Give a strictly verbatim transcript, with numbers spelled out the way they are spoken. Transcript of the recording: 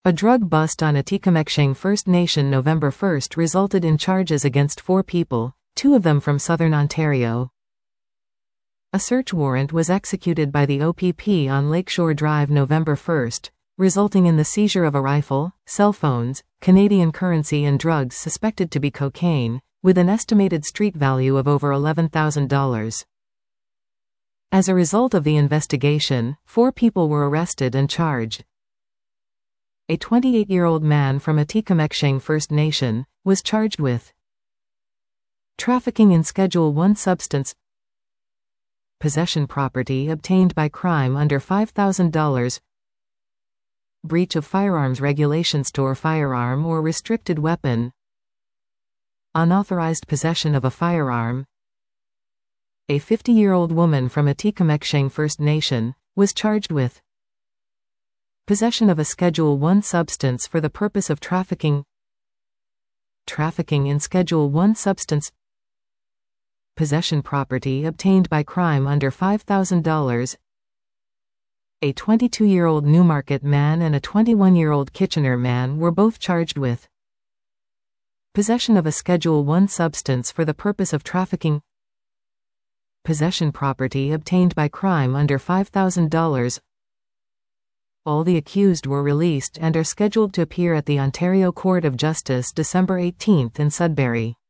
A drug bust on Atikameksheng First Nation November first resulted in charges against four people, two of them from southern Ontario. A search warrant was executed by the O P P on Lakeshore Drive November first, resulting in the seizure of a rifle, cell phones, Canadian currency and drugs suspected to be cocaine, with an estimated street value of over eleven thousand dollars. As a result of the investigation, four people were arrested and charged. A twenty-eight-year-old man from Atikameksheng First Nation was charged with trafficking in Schedule one substance, possession property obtained by crime under five thousand dollars, breach of firearms regulations, store firearm or restricted weapon, unauthorized possession of a firearm. A fifty-year-old woman from Atikameksheng First Nation was charged with possession of a Schedule one substance for the purpose of trafficking, trafficking in Schedule one substance, possession property obtained by crime under five thousand dollars. A twenty-two-year-old Newmarket man and a twenty-one-year-old Kitchener man were both charged with possession of a Schedule one substance for the purpose of trafficking, possession property obtained by crime under five thousand dollars. All the accused were released and are scheduled to appear at the Ontario Court of Justice December eighteenth in Sudbury.